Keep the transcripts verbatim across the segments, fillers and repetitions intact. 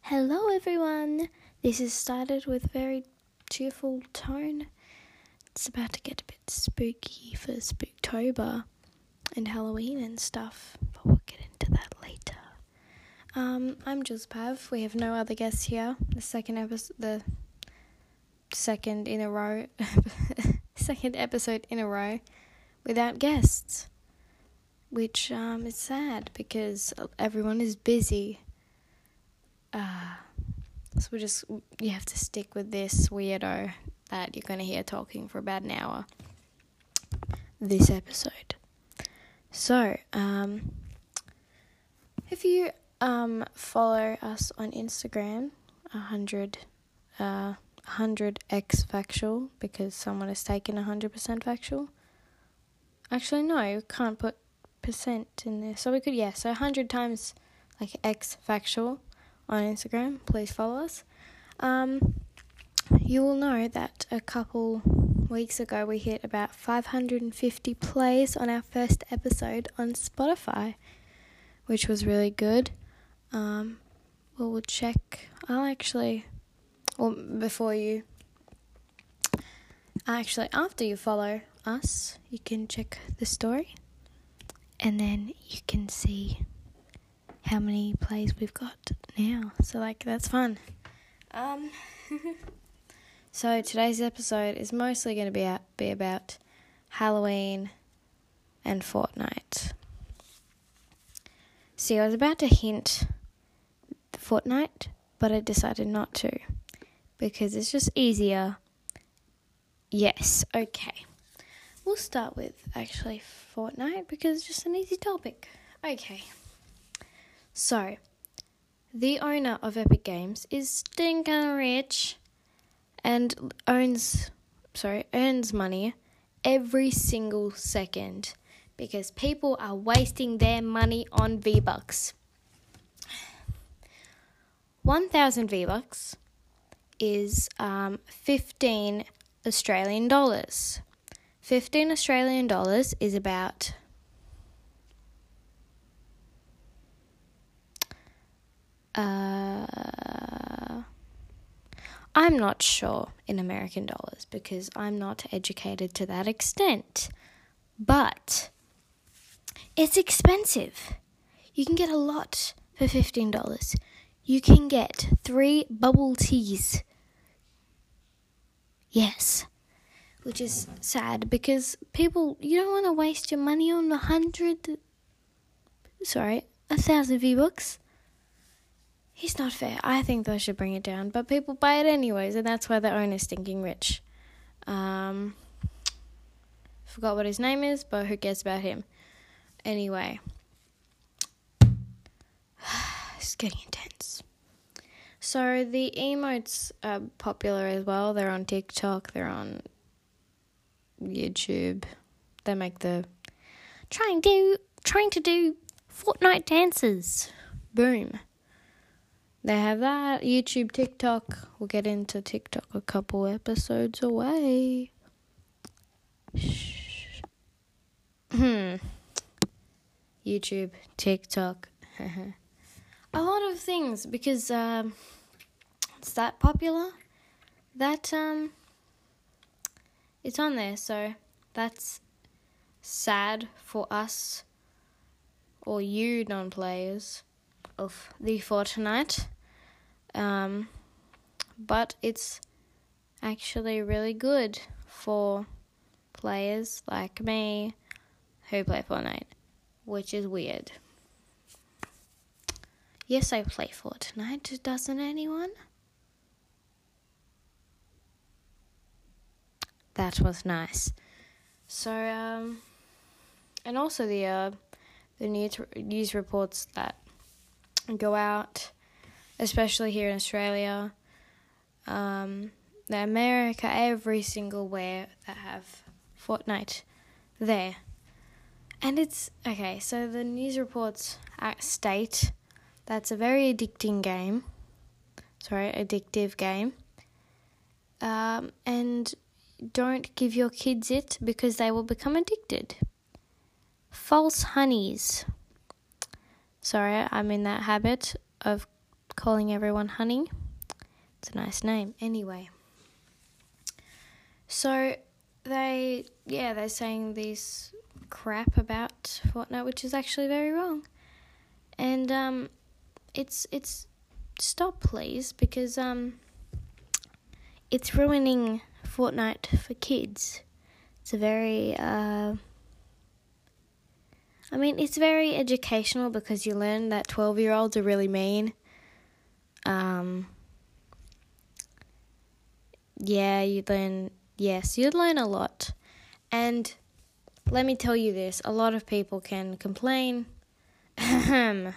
Hello everyone! This is started with very cheerful tone. It's about to get a bit spooky for Spooktober and Halloween and stuff, but we'll get into that later. Um, I'm Jules Pav. We have no other guests here. The second episode, the second in a row, second episode in a row without guests, which um is sad because everyone is busy. Uh, so we just, you have to stick with this weirdo that you're going to hear talking for about an hour this episode. So, um, if you um follow us on Instagram, one hundred, uh, one hundred x factual, because someone has taken one hundred percent factual. Actually, no, we can't put percent in there. So we could, yeah, so one hundred times, like, x factual on Instagram. Please follow us. Um, you will know that a couple weeks ago we hit about five hundred fifty plays on our first episode on Spotify, which was really good. Um, well, we'll check. I'll actually, well, before you, actually, after you follow us, you can check the story, and then you can see how many plays we've got now. So, like, that's fun. Um, so today's episode is mostly going to be, out, be about Halloween and Fortnite. See, I was about to hint Fortnite, but I decided not to because it's just easier. Yes, okay. We'll start with, actually, Fortnite because it's just an easy topic. Okay. So, the owner of Epic Games is stinking rich and owns, sorry, earns money every single second because people are wasting their money on V-Bucks. one thousand V-Bucks is um, fifteen Australian dollars. fifteen Australian dollars is about Uh, I'm not sure in American dollars because I'm not educated to that extent. But it's expensive. You can get a lot for fifteen dollars. You can get three bubble teas. Yes. Which is sad because people, you don't want to waste your money on a hundred, sorry, a thousand V-Bucks. He's not fair. I think they should bring it down. But people buy it anyways, and that's why the owner's stinking rich. Um, forgot what his name is, but who cares about him? Anyway. It's getting intense. So the emotes are popular as well. They're on TikTok. They're on YouTube. They make the trying to trying to do Fortnite dances. Boom. They have that, YouTube, TikTok. We'll get into TikTok a couple episodes away. Shh. Hmm. YouTube, TikTok. A lot of things because um, it's that popular that um, it's on there. So that's sad for us or you non-players of the Fortnite. Um, but it's actually really good for players like me who play Fortnite, which is weird. Yes, I play Fortnite, doesn't anyone? That was nice. So, um, and also the, uh, the news, news reports that go out, especially here in Australia, um, the America, every single where that have Fortnite there. And it's, okay, so the news reports state that's a very addicting game, sorry, addictive game, um, and don't give your kids it because they will become addicted. False honeys. Sorry, I'm in that habit of calling everyone honey. It's a nice name. Anyway. So they, yeah, they're saying these crap about Fortnite, which is actually very wrong. And um, it's, it's, stop please, because um, it's ruining Fortnite for kids. It's a very, uh, I mean, it's very educational because you learn that twelve-year-olds are really mean. Um, yeah, you learn, yes, you learn a lot. And let me tell you this, a lot of people can complain. uh,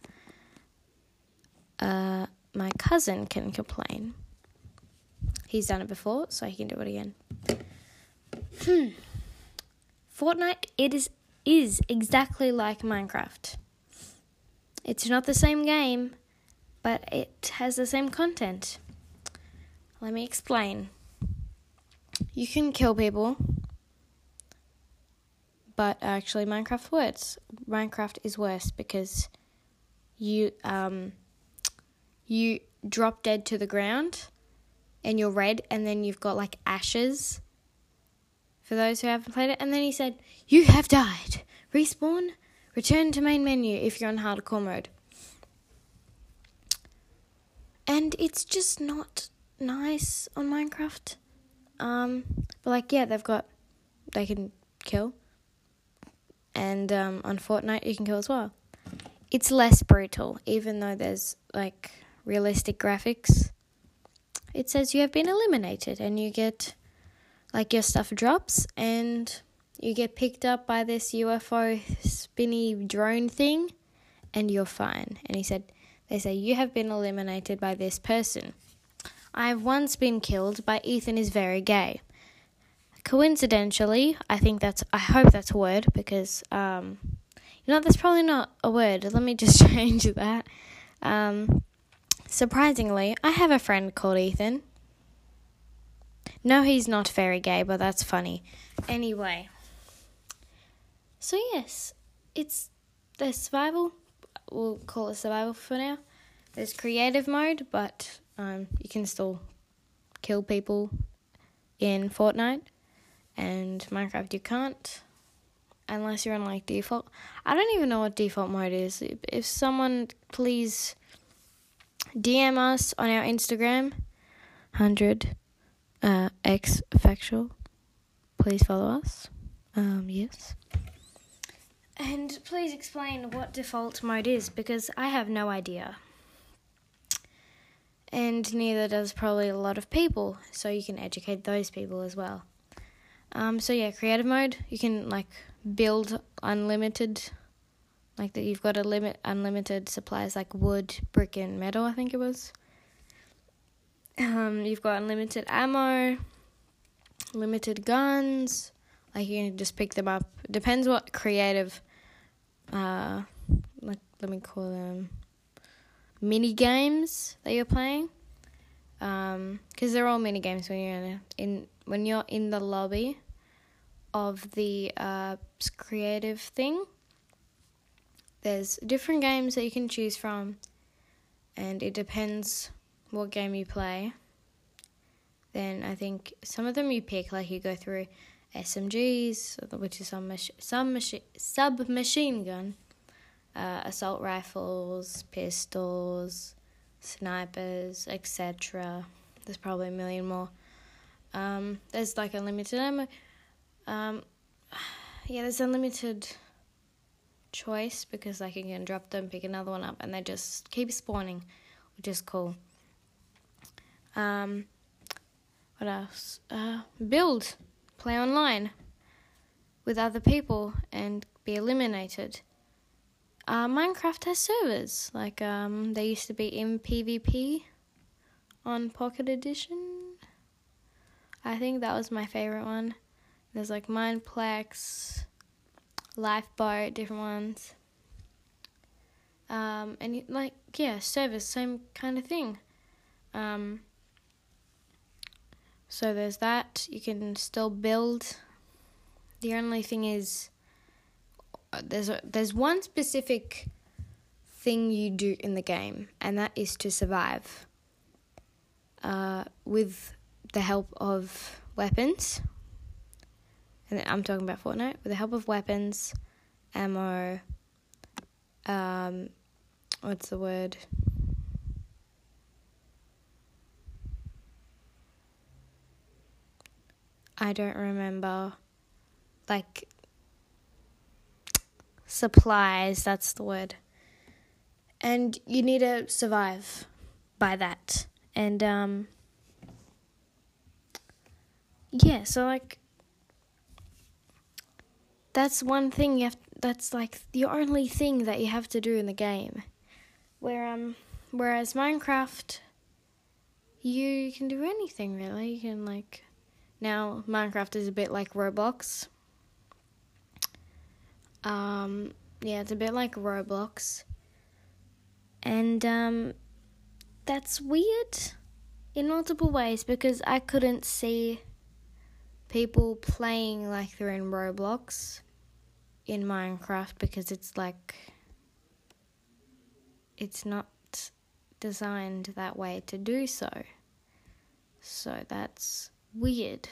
my cousin can complain. He's done it before, so he can do it again. Fortnite, it is is exactly like Minecraft. It's not the same game, but it has the same content. Let me explain. You can kill people, but actually Minecraft works. Minecraft is worse because you um you drop dead to the ground and you're red, and then you've got like ashes for those who haven't played it. And then he said, you have died. Respawn, return to main menu if you're on hardcore mode. And it's just not nice on Minecraft. Um, but like, yeah, they've got, they can kill. And um, on Fortnite, you can kill as well. It's less brutal, even though there's like realistic graphics. It says you have been eliminated, and you get, like, your stuff drops, and you get picked up by this U F O spinny drone thing, and you're fine. And he said, they say, you have been eliminated by this person. I have once been killed by Ethan is very gay. Coincidentally, I think that's, I hope that's a word, because, um, you know, that's probably not a word. Let me just change that. Um, surprisingly, I have a friend called Ethan. No, he's not very gay, but that's funny. Anyway. So, yes, it's the survival. We'll call it survival for now. There's creative mode, but um, you can still kill people in Fortnite. And Minecraft you can't, unless you're on, like, default. I don't even know what default mode is. If someone, please D M us on our Instagram, one hundred uh, X Factual. Please follow us. Um, yes. And please explain what default mode is, because I have no idea. And neither does probably a lot of people, so you can educate those people as well. Um, so yeah, creative mode, you can, like, build unlimited, like, that you've got a limit, unlimited supplies, like wood, brick, and metal, I think it was. Um, you've got unlimited ammo, limited guns, like, you can just pick them up. Depends what creative, uh, like, let me call them, mini games that you're playing. Um, because they're all mini games when you're in, a, in when you're in the lobby of the uh creative thing. There's different games that you can choose from, and it depends what game you play. Then I think some of them you pick, like, you go through S M Gs, which is some mach- some machi- submachine gun, uh, assault rifles, pistols, snipers, et cetera. There's probably a million more. Um, there's, like, unlimited ammo. Um, yeah, there's unlimited choice, because, like, you can drop them, pick another one up, and they just keep spawning, which is cool. Um, what else? Uh, build, play online with other people and be eliminated. Uh, Minecraft has servers, like, um, they used to be in PvP on Pocket Edition. I think that was my favorite one. There's, like, Mineplex, Lifeboat, different ones. Um, and, like, yeah, servers, same kind of thing. Um, so there's that. You can still build. The only thing is, there's a, there's one specific thing you do in the game, and that is to survive uh, with the help of weapons. And I'm talking about Fortnite. With the help of weapons, ammo, um, what's the word? I don't remember. Like, supplies, that's the word. And you need to survive by that. And, um, yeah, so, like, that's one thing you have, that's, like, the only thing that you have to do in the game. Where, um, whereas Minecraft, you can do anything, really. You can, like, now Minecraft is a bit like Roblox. Um, yeah, it's a bit like Roblox. And, um, that's weird in multiple ways because I couldn't see people playing like they're in Roblox in Minecraft because it's like, it's not designed that way to do so. So that's weird.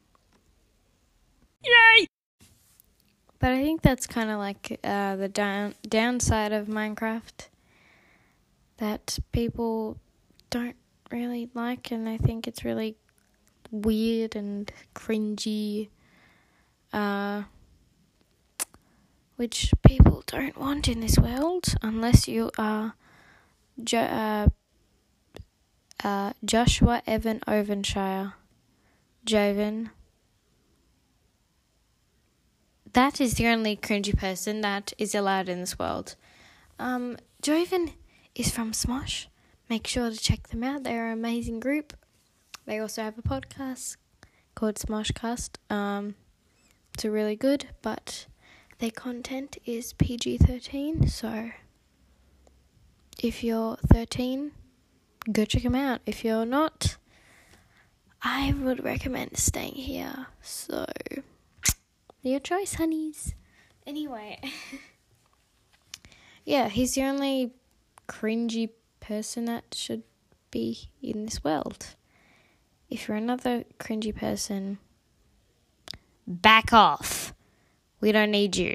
Yay! But I think that's kind of like uh, the down downside of Minecraft that people don't really like, and I think it's really weird and cringy, uh, which people don't want in this world unless you are jo- uh, uh, Joshua Evan Ovenshire. Joven. That is the only cringy person that is allowed in this world. Um, Joven is from Smosh. Make sure to check them out. They're an amazing group. They also have a podcast called Smoshcast. Um, it's really good, but their content is P G thirteen. So if you're thirteen, go check them out. If you're not, I would recommend staying here. So your choice, honeys. Anyway, yeah, he's the only cringy person that should be in this world. If you're another cringy person, back off. We don't need you.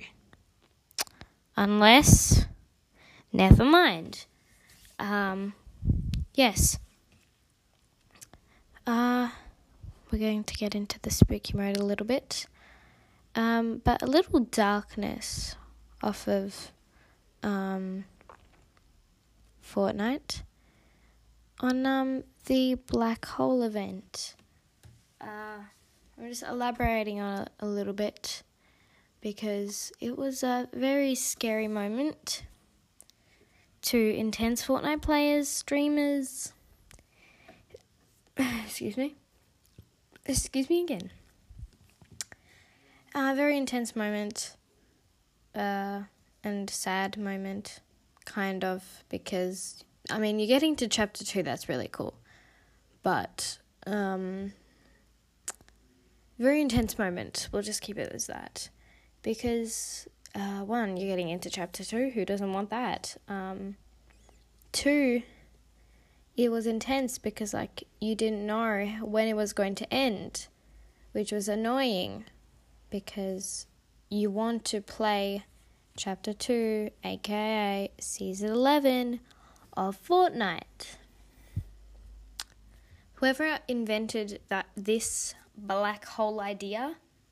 Unless, never mind. Um, yes. Uh, we're going to get into the spooky mode a little bit. Um, but a little darkness off of um, Fortnite on um, the black hole event. Uh, I'm just elaborating on it a little bit because it was a very scary moment to intense Fortnite players, streamers. Excuse me. Excuse me again. A uh, very intense moment, uh, and sad moment, kind of, because, I mean, you're getting to chapter two, that's really cool, but, um, very intense moment, we'll just keep it as that, because, uh, one, you're getting into chapter two, who doesn't want that, um, two, it was intense because, like, you didn't know when it was going to end, which was annoying, because you want to play chapter two, aka season eleven of Fortnite. Whoever invented that this black hole idea,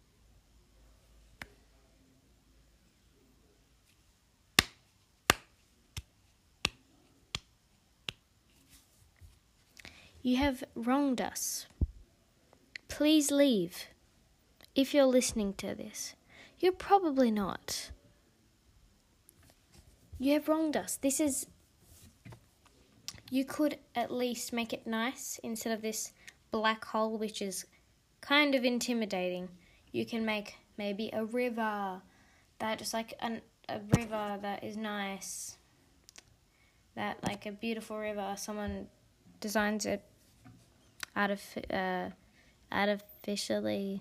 you have wronged us. Please leave. If you're listening to this, you're probably not. You have wronged us. This is... You could at least make it nice instead of this black hole, which is kind of intimidating. You can make maybe a river, that just like an, a river that is nice. That like a beautiful river. Someone designs it out of uh, artificially...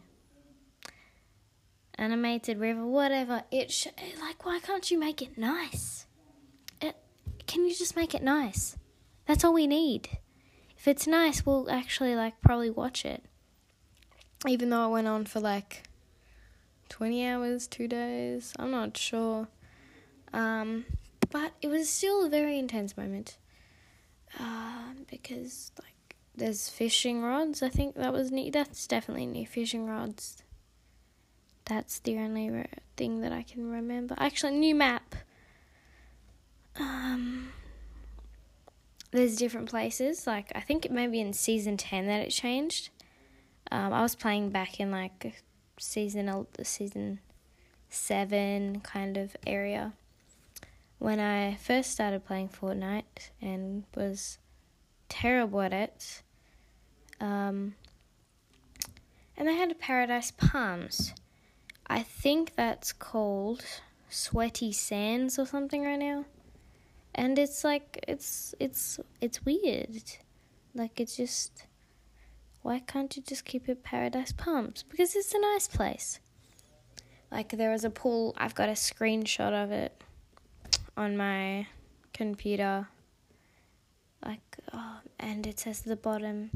animated river, whatever. It sh- like, why can't you make it nice? It can you just make it nice? That's all we need. If it's nice, we'll actually, like, probably watch it. Even though it went on for, like, twenty hours, two days. I'm not sure. Um, but it was still a very intense moment. Uh, because, like, there's fishing rods. I think that was new. That's definitely new, fishing rods. That's the only re- thing that I can remember. Actually, new map. Um, there's different places. Like, I think it may be in season ten that it changed. Um, I was playing back in, like, season season seven kind of area when I first started playing Fortnite and was terrible at it. Um, and they had Paradise Palms. I think that's called Sweaty Sands or something right now. And it's like, it's, it's, it's weird. Like, it's just, why can't you just keep it Paradise Palms? Because it's a nice place. Like, there was a pool, I've got a screenshot of it on my computer. Like, oh, and it says at the bottom,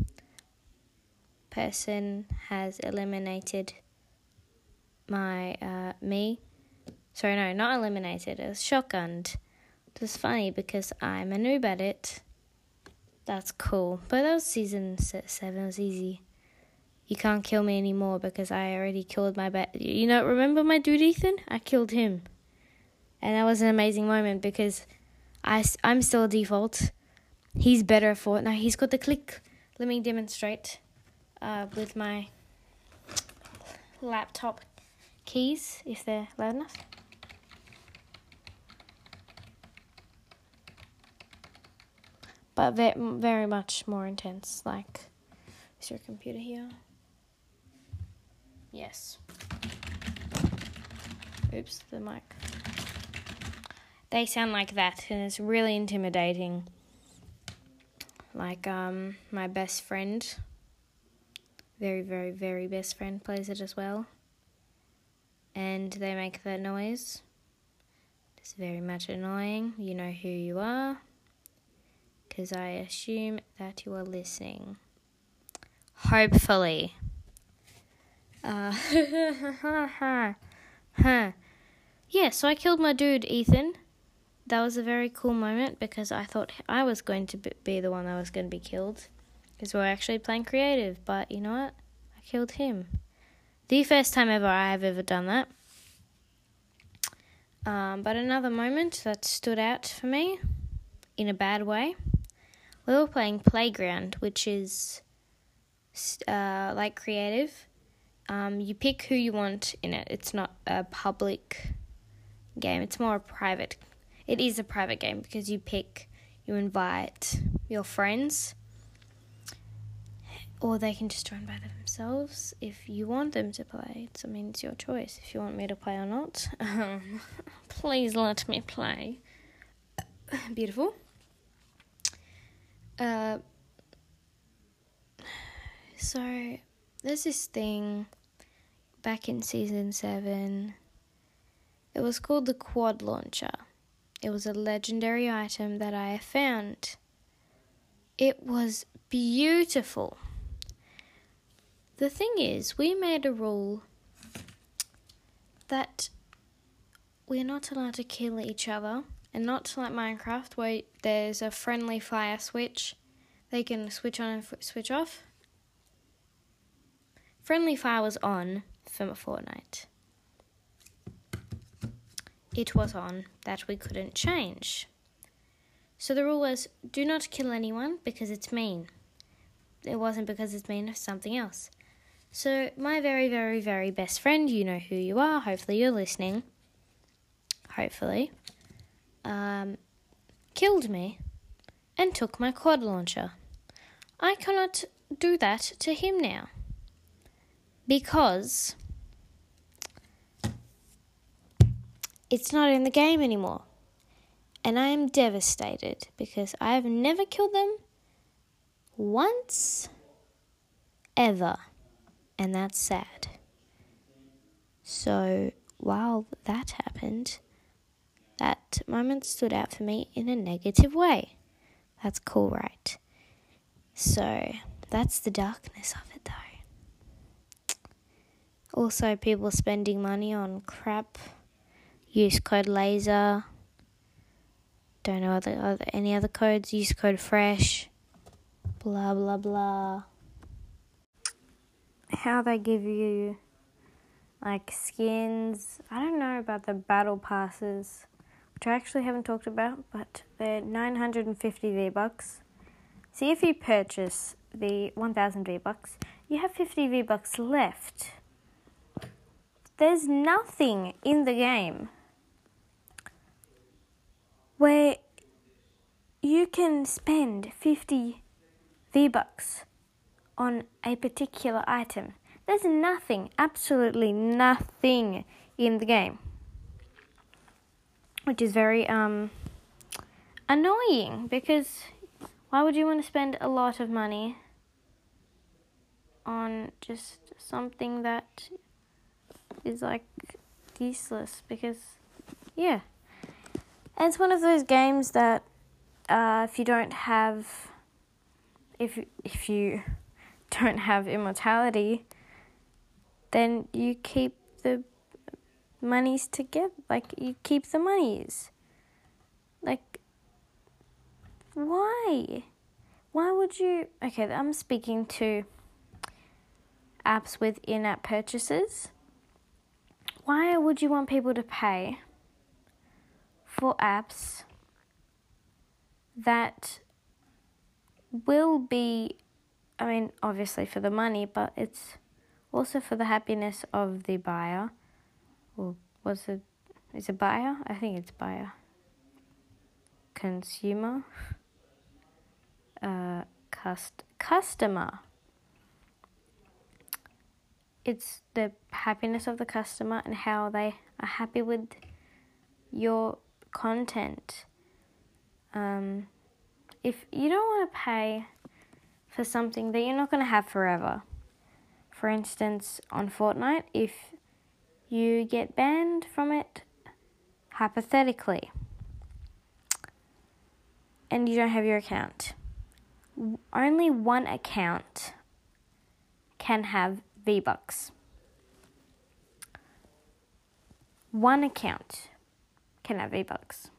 person has eliminated my, uh, me. Sorry, no, not eliminated, it was shotgunned. It was funny because I'm a noob at it. That's cool. But that was season seven, it was easy. You can't kill me anymore because I already killed my bet. You know, remember my dude Ethan? I killed him. And that was an amazing moment because I, I'm still a default. He's better at Fortnite. He's got the click. Let me demonstrate uh, with my laptop keys, if they're loud enough. But very, very much more intense. Like, is your computer here? Yes. Oops, the mic. They sound like that, and it's really intimidating. Like, um, my best friend, very, very, very best friend, plays it as well. And they make that noise. It's very much annoying. You know who you are, because I assume that you are listening. Hopefully. Uh, huh. Yeah, so I killed my dude, Ethan. That was a very cool moment because I thought I was going to be the one that was going to be killed because we were actually playing creative. But you know what? I killed him. The first time ever I have ever done that. Um, but another moment that stood out for me in a bad way, we were playing Playground, which is uh, like creative. Um, you pick who you want in it. It's not a public game. It's more a private. It is a private game because you pick, you invite your friends, or they can just join by themselves if you want them to play. It's, I mean, it's your choice if you want me to play or not. Um, please let me play. Beautiful. Uh, so there's this thing back in season seven. It was called the Quad Launcher. It was a legendary item that I found. It was beautiful. The thing is, we made a rule that we're not allowed to kill each other, and not like Minecraft where there's a friendly fire switch. They can switch on and f- switch off. Friendly fire was on for Fortnite. It was on that we couldn't change. So the rule was, do not kill anyone because it's mean. It wasn't because it's mean, it's something else. So my very, very, very best friend, you know who you are, hopefully you're listening, hopefully, um, killed me and took my quad launcher. I cannot do that to him now because it's not in the game anymore. And I am devastated because I have never killed them once, ever. And that's sad. So, while that happened, that moment stood out for me in a negative way. That's cool, right? So, that's the darkness of it, though. Also, people spending money on crap. Use code LASER. Don't know other, other any other codes. Use code FRESH. Blah, blah, blah. How they give you, like, skins. I don't know about the battle passes, which I actually haven't talked about, but they're nine hundred fifty V-Bucks. See, if you purchase the one thousand V-Bucks, you have fifty V-Bucks left. There's nothing in the game where you can spend fifty V-Bucks on a particular item. There's nothing, absolutely nothing in the game, which is very um annoying, because why would you want to spend a lot of money on just something that is like useless? Because yeah, and it's one of those games that uh, if you don't have if if you don't have immortality, then you keep the monies together. Like, you keep the monies. Like, why? Why would you... Okay, I'm speaking to apps with in-app purchases. Why would you want people to pay for apps that will be... I mean, obviously for the money, but it's also for the happiness of the buyer. Or was it... Is it buyer? I think it's buyer. Consumer. Uh, cust customer. It's the happiness of the customer and how they are happy with your content. Um, if you don't want to pay for something that you're not going to have forever, for instance, on Fortnite, if you get banned from it, hypothetically, and you don't have your account, only one account can have V-Bucks. One account can have V-Bucks.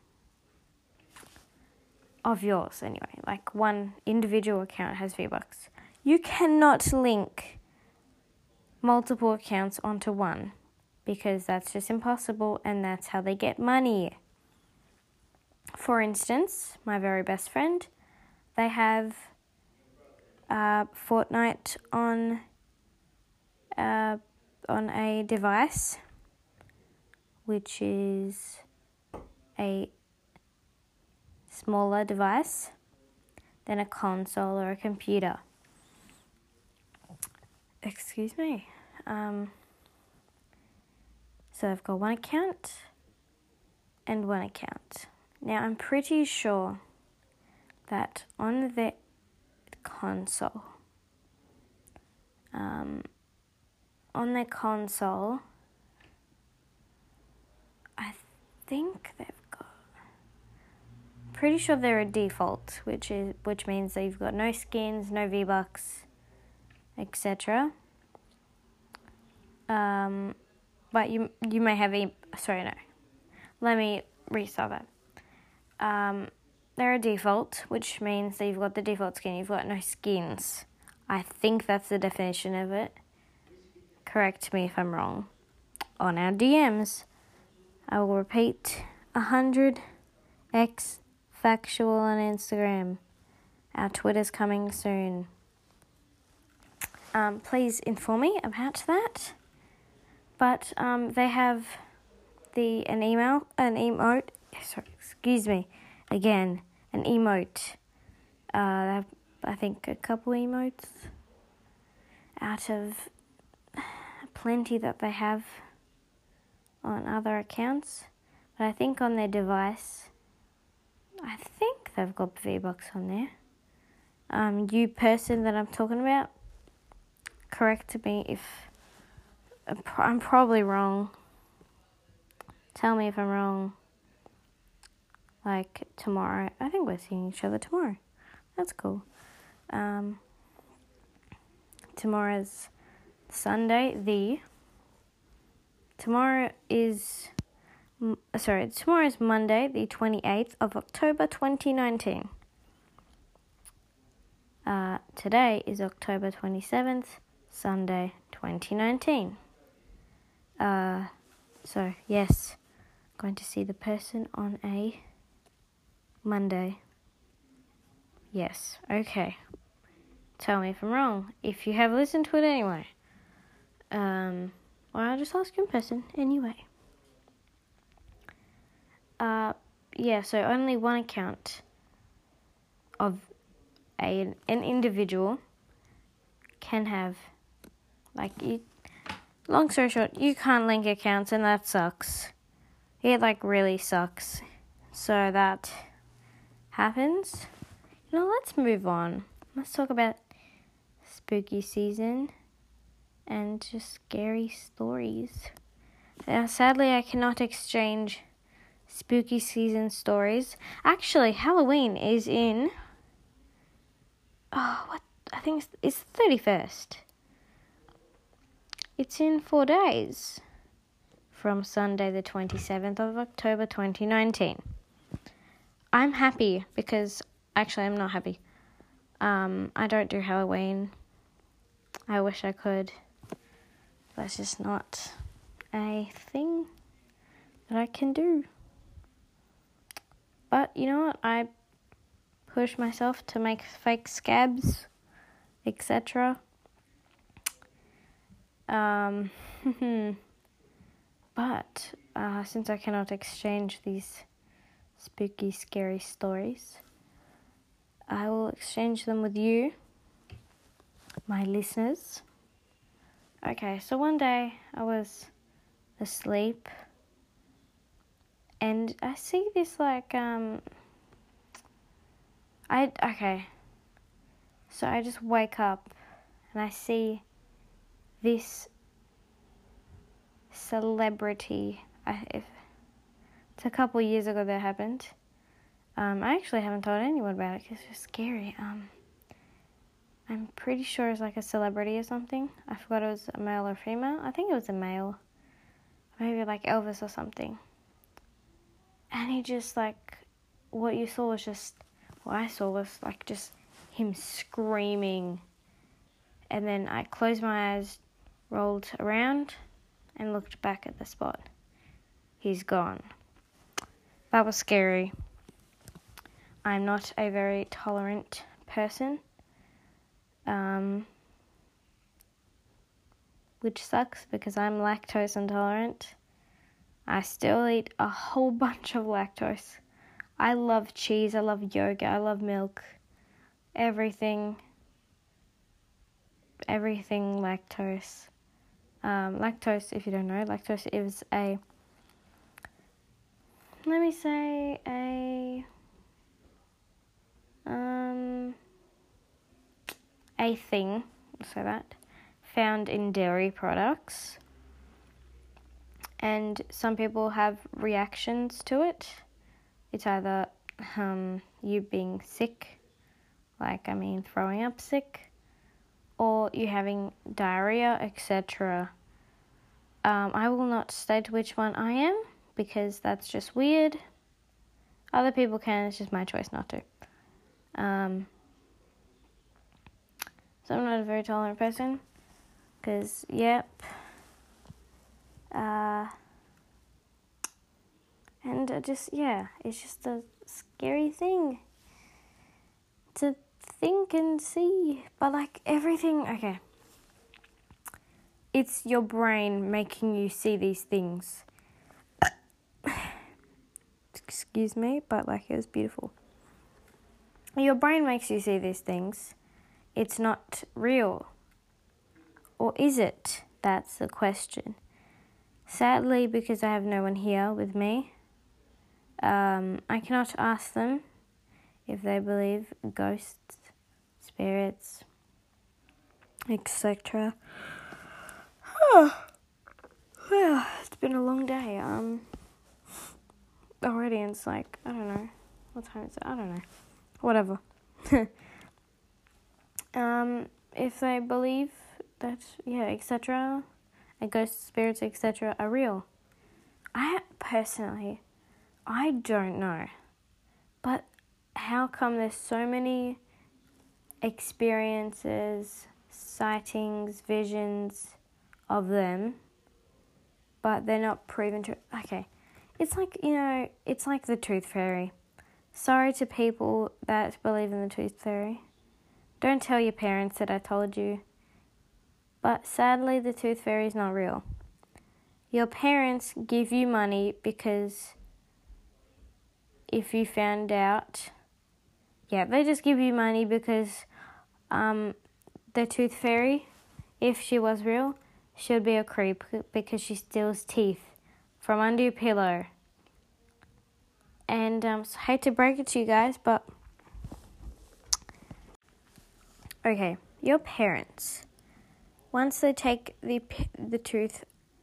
Of yours, anyway. Like, one individual account has V-Bucks. You cannot link multiple accounts onto one, because that's just impossible, and that's how they get money. For instance, my very best friend, they have uh, Fortnite on uh, on a device, which is a smaller device than a console or a computer. Excuse me. Um, so I've got one account and one account. Now, I'm pretty sure that on the console, um, on the console, I think they've got, pretty sure they're a default, which is which means that you've got no skins, no V-Bucks, et cetera. Um, but you you may have a sorry no. Let me restart that. Um, they're a default, which means that you've got the default skin, you've got no skins. I think that's the definition of it. Correct me if I'm wrong. On our D Ms, I will repeat, one hundred X factual on Instagram. Our Twitter's coming soon. Um, please inform me about that. But um, they have the an email, an emote. Sorry, excuse me. Again, an emote. Uh, I think a couple emotes out of plenty that they have on other accounts. But I think on their device, I think they've got V-Bucks on there. Um, you person that I'm talking about, correct me if I'm probably wrong. Tell me if I'm wrong. like tomorrow. I think we're seeing each other tomorrow. That's cool. Um, tomorrow's Sunday. The tomorrow is sorry. Tomorrow is Monday, the twenty-eighth of October, twenty nineteen. Uh, today is October twenty-seventh, Sunday, twenty nineteen. Uh, so yes, going to see the person on a Monday. Yes, okay. Tell me if I'm wrong. If you have listened to it anyway. Um, well, I'll just ask you in person anyway. Uh, yeah, so only one account of a, an individual can have, like, you, long story short, you can't link accounts, and that sucks. It, like, really sucks. So that happens. Now let's move on. Let's talk about spooky season and just scary stories. Now, sadly, I cannot exchange spooky season stories. Actually, Halloween is in... Oh, what? I think it's, it's the thirty-first. It's in four days. From Sunday the twenty-seventh of October, twenty nineteen. I'm happy because... Actually, I'm not happy. Um, I don't do Halloween. I wish I could. That's just not a thing that I can do. But you know what? I push myself to make fake scabs, et cetera. Um, but uh, since I cannot exchange these spooky, scary stories, I will exchange them with you, my listeners. Okay, so one day I was asleep and I see this like, um, I, okay, so I just wake up and I see this celebrity. I, if, it's a couple years ago that happened. Um, I actually haven't told anyone about it because it's scary. Um, I'm pretty sure it's like a celebrity or something. I forgot it was a male or female. I think it was a male. Maybe like Elvis or something. And he just like, what you saw was just, what I saw was like just him screaming. And then I closed my eyes, rolled around, and looked back at the spot. He's gone. That was scary. I'm not a very tolerant person, um, which sucks because I'm lactose intolerant. I still eat a whole bunch of lactose. I love cheese, I love yogurt, I love milk, everything, everything lactose. Um, lactose, if you don't know, lactose is a, let me say, a... Um, a thing, so that, found in dairy products. And some people have reactions to it. It's either um, you being sick, like, I mean, throwing up sick, or you having diarrhea, et cetera. Um, I will not state which one I am, because that's just weird. Other people can, it's just my choice not to. Um, so I'm not a very tolerant person, because, yep, uh, and uh, just, yeah, it's just a scary thing to think and see, but, like, everything, okay, it's your brain making you see these things. Excuse me, but, like, it was beautiful. Your brain makes you see these things. It's not real. Or is it? That's the question. Sadly, because I have no one here with me, um, I cannot ask them if they believe ghosts, spirits, et cetera. Well, it's been a long day. Um, already, and it's like, I don't know. What time is it? I don't know. Whatever. um, if they believe that, yeah, et cetera, and ghost spirits, et cetera, are real. I personally, I don't know. But how come there's so many experiences, sightings, visions of them, but they're not proven to... Okay, it's like, you know, it's like the Tooth Fairy. Sorry to people that believe in the Tooth Fairy. Don't tell your parents that I told you. But sadly, the Tooth Fairy is not real. Your parents give you money because if you found out... Yeah, they just give you money because um, the Tooth Fairy, if she was real, she'd be a creep because she steals teeth from under your pillow. And um, so I hate to break it to you guys, but... Okay, your parents, once they take the the tooth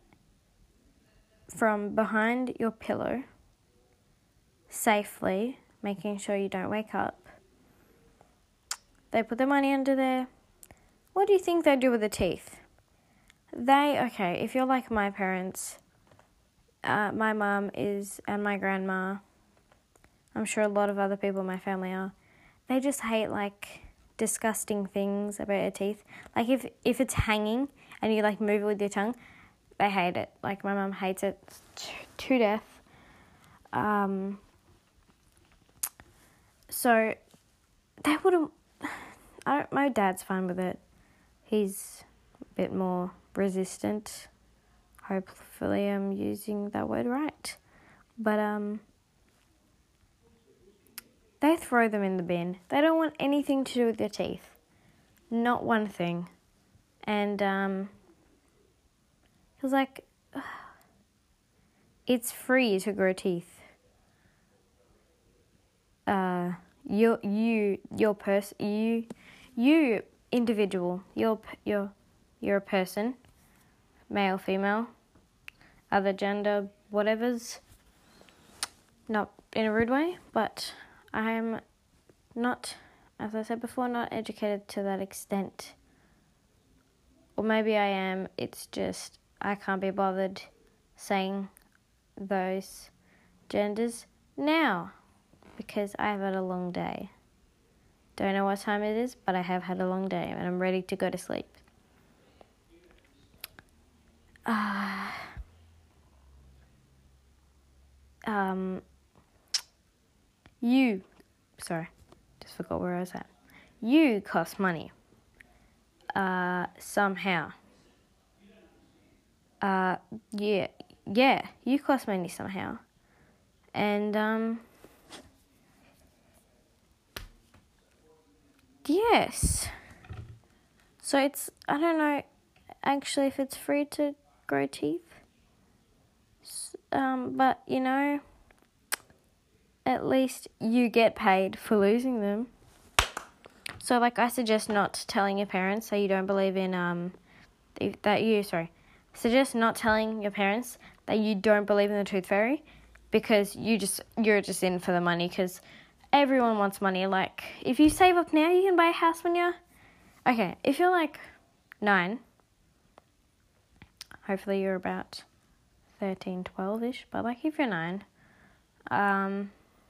from behind your pillow, safely, making sure you don't wake up, they put the money under there. What do you think they do with the teeth? They, okay, if you're like my parents, uh, my mum is, and my grandma, I'm sure a lot of other people in my family are, they just hate, like, disgusting things about your teeth. Like, if, if it's hanging and you, like, move it with your tongue, they hate it. Like, my mum hates it to, to death. Um, so, they wouldn't... I don't, my dad's fine with it. He's a bit more resistant. Hopefully I'm using that word right. But, um... they throw them in the bin. They don't want anything to do with their teeth. Not one thing. And, um... he was like... it's free to grow teeth. Uh... You, you, your person, you, you individual, you're, you're, you're a person, male, female, other gender, whatever's, not in a rude way, but I'm not, as I said before, not educated to that extent. Or maybe I am, it's just, I can't be bothered saying those genders now. Because I have had a long day. Don't know what time it is, but I have had a long day and I'm ready to go to sleep. Uh, um, you, sorry, just forgot where I was at. You cost money. Uh, somehow. Uh, yeah, yeah, you cost money somehow. And, um... yes. So it's, I don't know actually if it's free to grow teeth. Um, but, you know, at least you get paid for losing them. So, like, I suggest not telling your parents that you don't believe in, um, that you, sorry, suggest not telling your parents that you don't believe in the Tooth Fairy because you just, you're just in for the money because... everyone wants money. Like, if you save up now, you can buy a house when you're... Okay, if you're, like, nine, hopefully you're about thirteen, twelve-ish, but, like, if you're nine, um,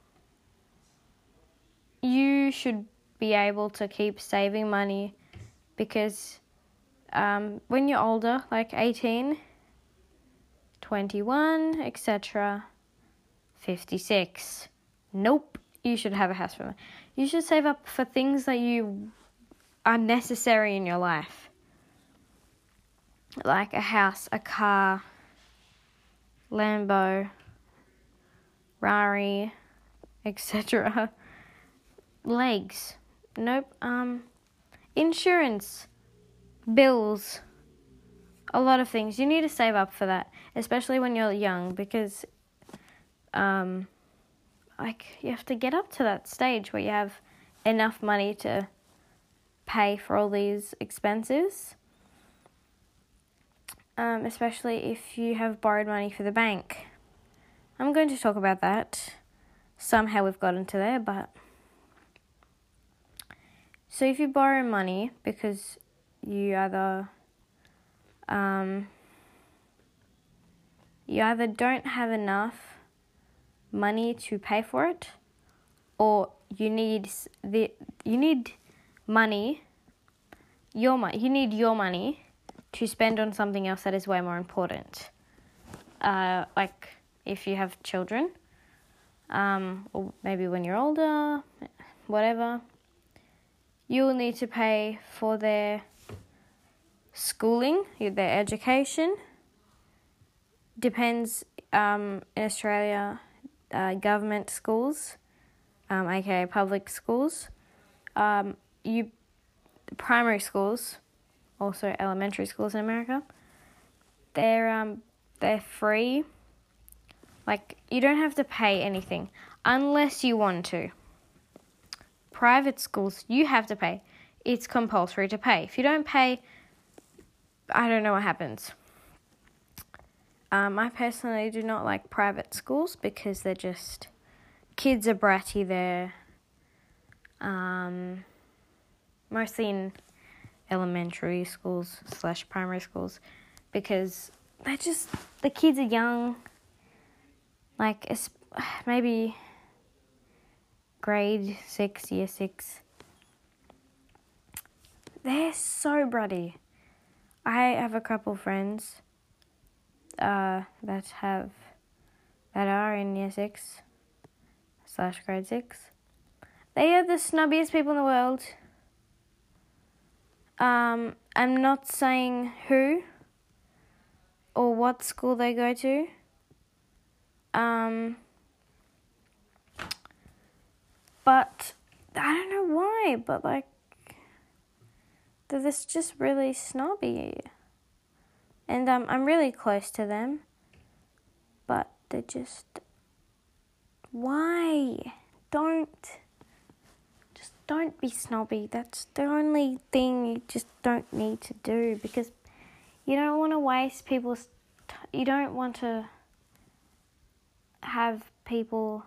you should be able to keep saving money because um, when you're older, like eighteen, twenty-one, et cetera, fifty-six, nope. You should have a house for them. You should save up for things that you are necessary in your life. Like a house, a car, Lambo, Rari, et cetera. Legs. Nope. Um, insurance. Bills. A lot of things. You need to save up for that. Especially when you're young because... um. Like, you have to get up to that stage where you have enough money to pay for all these expenses. Um, especially if you have borrowed money for the bank. I'm going to talk about that. Somehow we've got into there, but... So if you borrow money because you either... Um, you either don't have enough money to pay for it, or you need the you need money, your money, you need your money to spend on something else that is way more important. Uh, like if you have children, um, or maybe when you're older, whatever, you will need to pay for their schooling, their education. Depends, um, in Australia, uh, government schools, um, aka public schools, um, you primary schools, also elementary schools in America, they're um they're free. Like, you don't have to pay anything unless you want to. Private schools, you have to pay. It's compulsory to pay. If you don't pay, I don't know what happens. Um, I personally do not like private schools because they're just, kids are bratty there. Um, mostly in elementary schools slash primary schools, because they're just, the kids are young. Like, it's maybe grade six, year six. They're so bratty. I have a couple friends uh, that have that are in year six slash grade six. They are the snobbiest people in the world. Um, I'm not saying who or what school they go to. Um, but I don't know why, but like, they're just just really snobby. And um, I'm really close to them, but they're just, why? Don't, just don't be snobby. That's the only thing you just don't need to do, because you don't want to waste people's, t- you don't want to have people,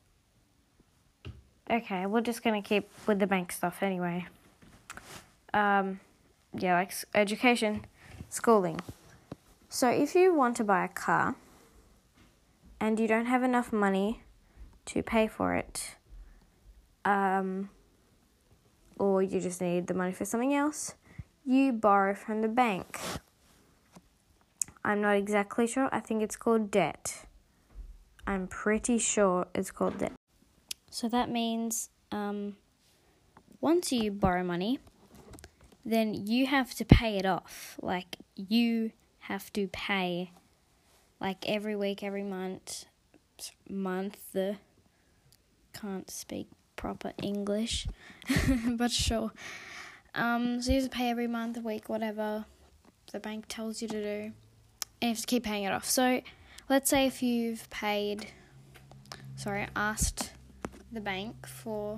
okay, we're just going to keep with the bank stuff anyway. Um, yeah, like education, schooling. So if you want to buy a car and you don't have enough money to pay for it, um, or you just need the money for something else, you borrow from the bank. I'm not exactly sure. I think it's called debt. I'm pretty sure it's called debt. So that means um, once you borrow money, then you have to pay it off. Like, you have to pay, like, every week, every month, month, the, can't speak proper English, but sure. Um, so you have to pay every month, a week, whatever the bank tells you to do, and you have to keep paying it off. So let's say if you've paid, sorry, asked the bank for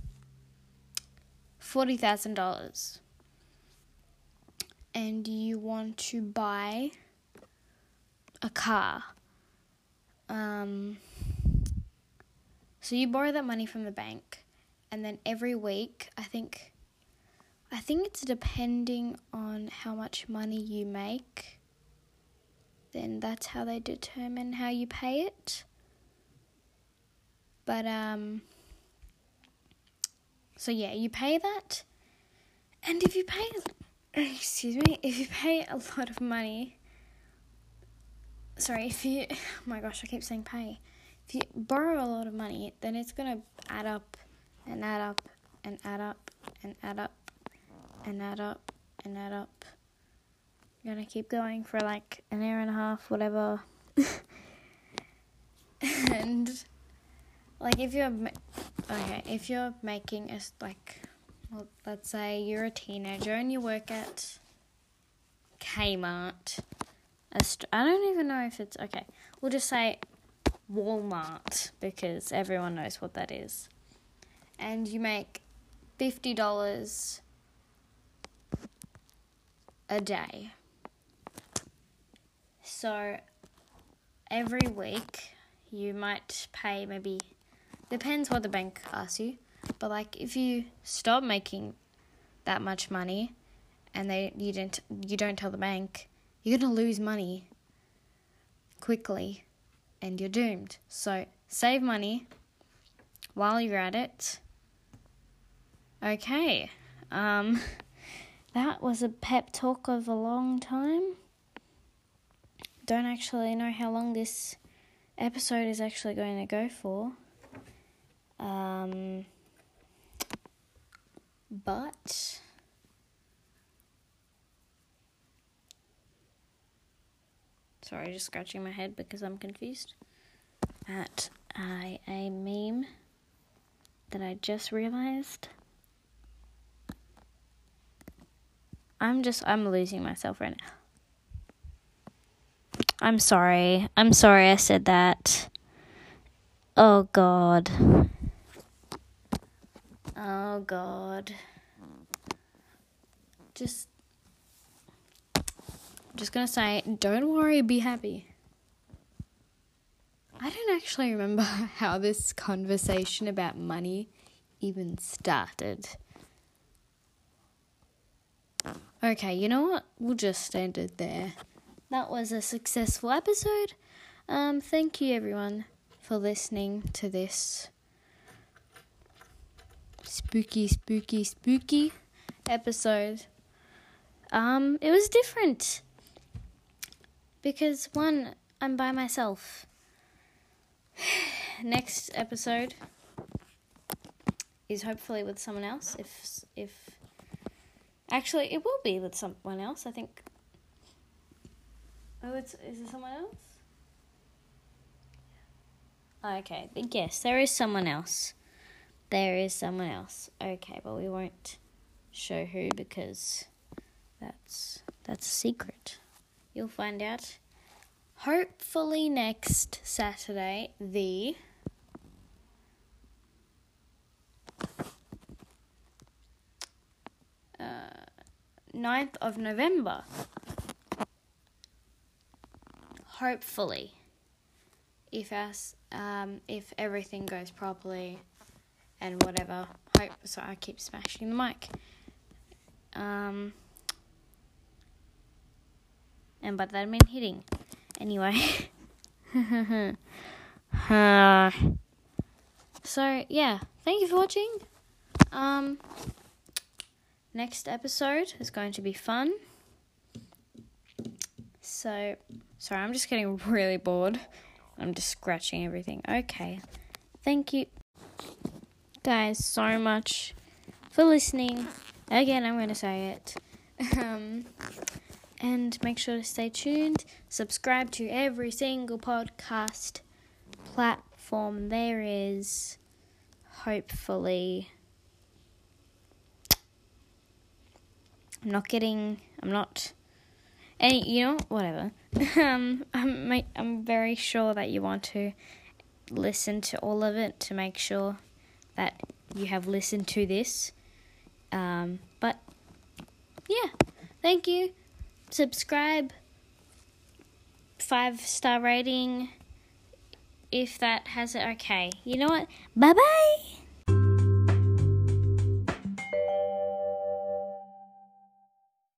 forty thousand dollars, and you want to buy a car. Um, so you borrow that money from the bank, and then every week, I think, I think it's depending on how much money you make, then that's how they determine how you pay it. But, um, so yeah, you pay that, and if you pay, excuse me, if you pay a lot of money, sorry, if you, oh my gosh, I keep saying pay. If you borrow a lot of money, then it's going to add up and add up and add up and add up and add up and add up. You're going to keep going for like an hour and a half, whatever. And like if you're, okay, if you're making a, like, well, let's say you're a teenager and you work at Kmart. I don't even know if it's, okay, we'll just say Walmart, because everyone knows what that is. And you make fifty dollars a day. So every week you might pay maybe, depends what the bank asks you, but like if you stop making that much money and they you don't you don't tell the bank, you're gonna lose money quickly and you're doomed. So save money while you're at it. Okay, um, that was a pep talk of a long time. Don't actually know how long this episode is actually going to go for. Um, but sorry, just scratching my head because I'm confused at uh, a meme that I just realized. I'm just, I'm losing myself right now. I'm sorry. I'm sorry I said that. Oh, God. Oh, God. Just, just gonna say, don't worry, be happy. I don't actually remember how this conversation about money even started. Okay, you know what? We'll just end it there. That was a successful episode. Um, thank you everyone for listening to this spooky, spooky, spooky episode. Um, it was different because one, I'm by myself. Next episode is hopefully with someone else. If if actually, it will be with someone else. I think. Oh, it's is there someone else? Okay, but yes, there is someone else. There is someone else. Okay, but we won't show who because that's that's a secret. You'll find out hopefully next Saturday, the uh, ninth of November. Hopefully, if us, um, if everything goes properly and whatever. Hope. So I keep smashing the mic. Um, and by that I mean hitting. Anyway. uh, so yeah, thank you for watching. Um, next episode is going to be fun. So, sorry, I'm just getting really bored. I'm just scratching everything. Okay. Thank you, guys, so much for listening. Again, I'm going to say it. Um, and make sure to stay tuned. Subscribe to every single podcast platform there is. Hopefully. I'm not getting... I'm not... Any, you know, whatever. um, I'm, I'm very sure that you want to listen to all of it to make sure that you have listened to this. Um, but, yeah. Thank you. Subscribe. Five star rating. If that has it, okay. You know what? Bye-bye.